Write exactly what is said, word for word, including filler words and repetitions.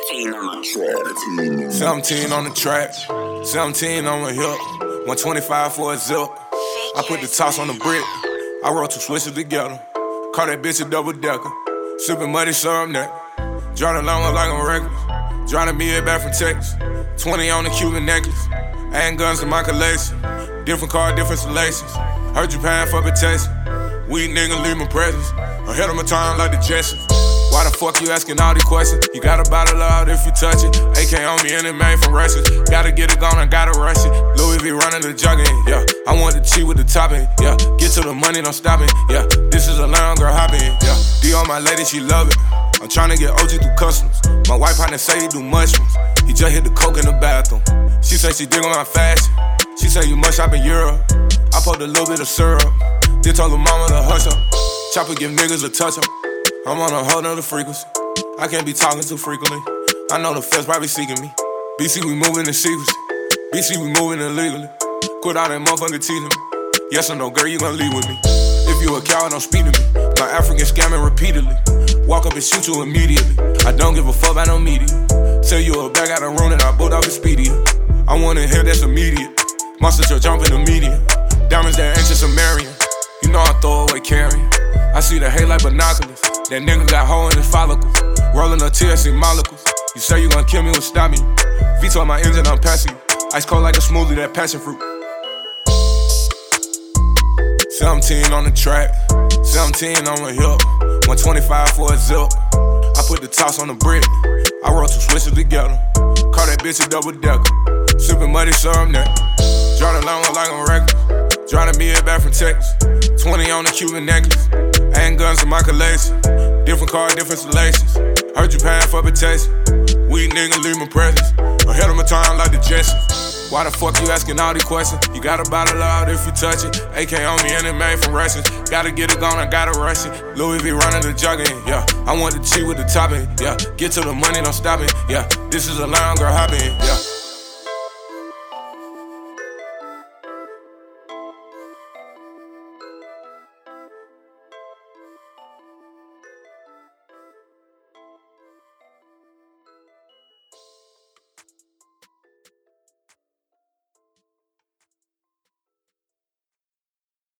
seventeen on my track. seventeen on the track. seventeen on my hip. one twenty-five for a zip. I put the toss on the brick. I roll two switches together. Call that bitch a double decker. Sippin' muddy syrup neck. Driving along like I'm reckless. Driving me back from Texas. twenty on the Cuban necklace. Adding guns in my collection. Different car, different selections. Heard you paying for protection. Weed nigga leave my presence. Ahead of my time like the Jetsons. Why the fuck you asking all these questions? You gotta bottle out if you touch it. A K on me and it made from Russians. Gotta get it gone, I gotta rush it. Louis V running the jugging, yeah. I want the cheat with the topping, yeah. Get to the money, don't stop it, yeah. This is a long girl hopping, yeah. D on my lady, she love it. I'm tryna get O G through customs. My wife partner say he do mushrooms. He just hit the coke in the bathroom. She say she dig on my fashion. She say you must shop in Europe. I poured a little bit of syrup. Then told her mama to hush up. Chopper give niggas a touch up. I'm on a whole nother frequency. I can't be talking too frequently. I know the feds probably seeking me. B C, we moving in secrecy. B C, we moving illegally. Quit all that motherfucker teasing me. Yes or no, girl, you gon' leave with me. If you a coward, don't speak to me. My African scamming repeatedly. Walk up and shoot you immediately. I don't give a fuck about no media. Tell you a bag out of room and I boot off Expedia. I wanna hear that's immediate. Monster truck jump in the media. Diamonds that ancient Sumerian. You know I throw away carrying. I see the hate like binoculars. That nigga got hole in his follicles. Rolling a T S C molecules. You say you gon' kill me, what stop me? Veto my engine, I'm passing you. Ice cold like a smoothie, that passion fruit. seventeen on the track. seventeen on my hip. one twenty-five for a zip. I put the toss on the brick. I roll two switches together. Call that bitch a double decker. Sippin' muddy syrup neck. Driving along like I'm reckless. Driving me back from Texas. twenty on the Cuban necklace. Adding guns in my collection. Different car, different selections. Heard you paying for protection. Weed nigga leave my presence. Ahead of my time like the Jetsons. Why the fuck you asking all these questions? You gotta bottle out if you touch it. A K on me and it made from Russians. Gotta get it gone, I gotta rush it. Louis V running the jugging, yeah. I want the cheat with the topping, yeah. Get to the money, don't stop it, yeah. This is a long girl hopping, yeah.